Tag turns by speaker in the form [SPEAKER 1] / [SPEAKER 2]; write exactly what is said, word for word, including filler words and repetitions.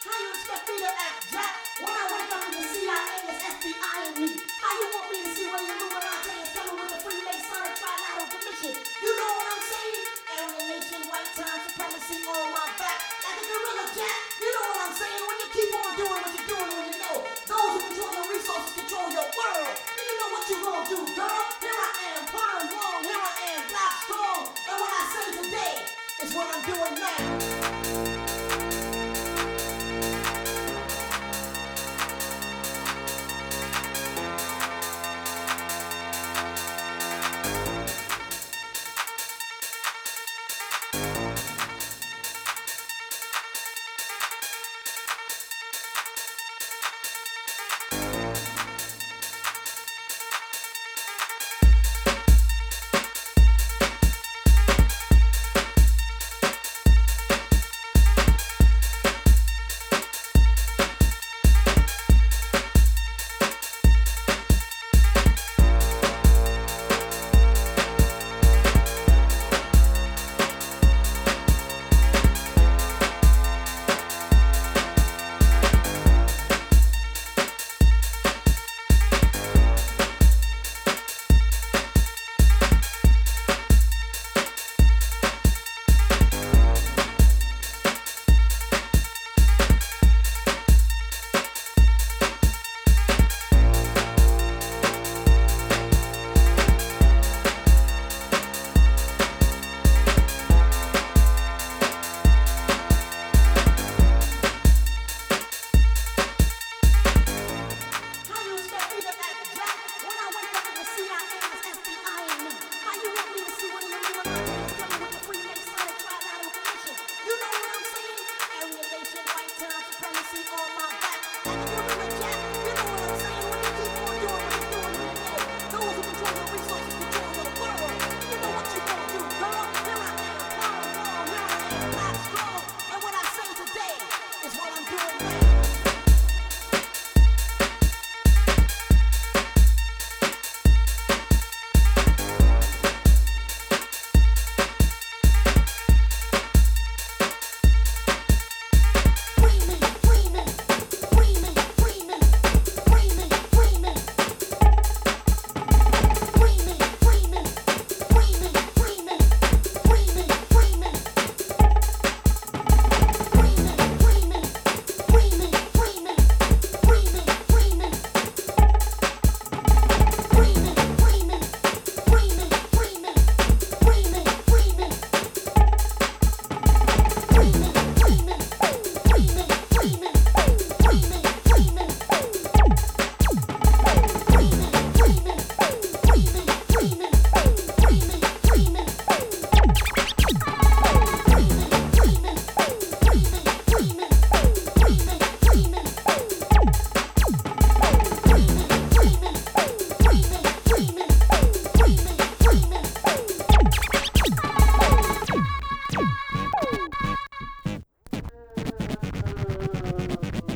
[SPEAKER 1] How you expect me to act, Jack? When I wake up in the C I A, it's F B I in me. How you want me to see when the Illuminati is coming with the Freemasonic trilateral commission? You know what I'm saying? Aryan nation, white time supremacy on my back. Like a gorilla, Jack. You know what I'm saying? When you keep on doing what you're doing, when you know those who control your resources control your world. Then you know what you gonna do, girl. Here I am, firm, long. Here I am, black, strong. And what I say today is what I'm doing now. On